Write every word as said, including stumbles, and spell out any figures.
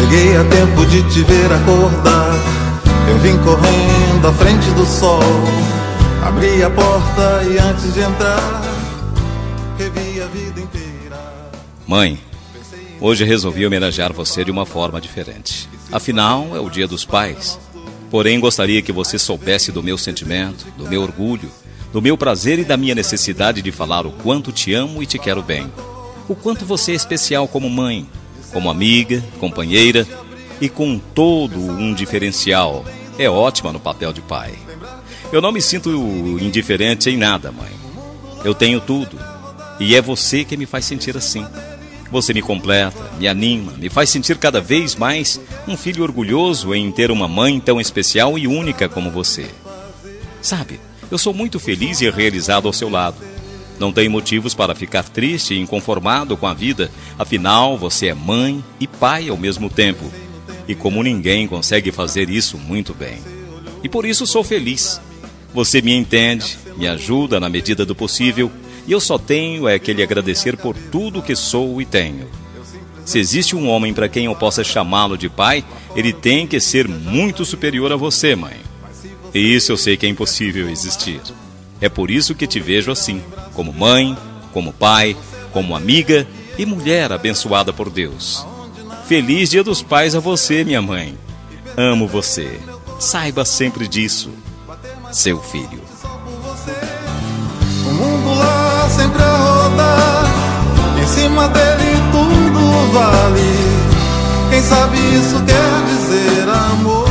Cheguei a tempo de te ver acordar. Eu vim correndo à frente do sol. Abri a porta e antes de entrar, revi a vida inteira. Mãe, hoje resolvi homenagear você de uma forma diferente. Afinal, é o Dia dos Pais. Porém, gostaria que você soubesse do meu sentimento, do meu orgulho, do meu prazer e da minha necessidade de falar o quanto te amo e te quero bem. O quanto você é especial como mãe, como amiga, companheira e com todo um diferencial. É ótima no papel de pai. Eu não me sinto indiferente em nada, mãe. Eu tenho tudo. E é você que me faz sentir assim. Você me completa, me anima, me faz sentir cada vez mais um filho orgulhoso em ter uma mãe tão especial e única como você. Sabe, eu sou muito feliz e realizado ao seu lado. Não tenho motivos para ficar triste e inconformado com a vida. Afinal, você é mãe e pai ao mesmo tempo. E como ninguém consegue fazer isso muito bem. E por isso sou feliz. Você me entende, me ajuda na medida do possível. E eu só tenho é que lhe agradecer por tudo que sou e tenho. Se existe um homem para quem eu possa chamá-lo de pai, ele tem que ser muito superior a você, mãe. E isso eu sei que é impossível existir. É por isso que te vejo assim, como mãe, como pai, como amiga e mulher abençoada por Deus. Feliz Dia dos Pais a você, minha mãe. Amo você. Saiba sempre disso. Seu filho. O mundo lá sempre a rodar, em cima dele tudo vale. Quem sabe isso quer dizer amor.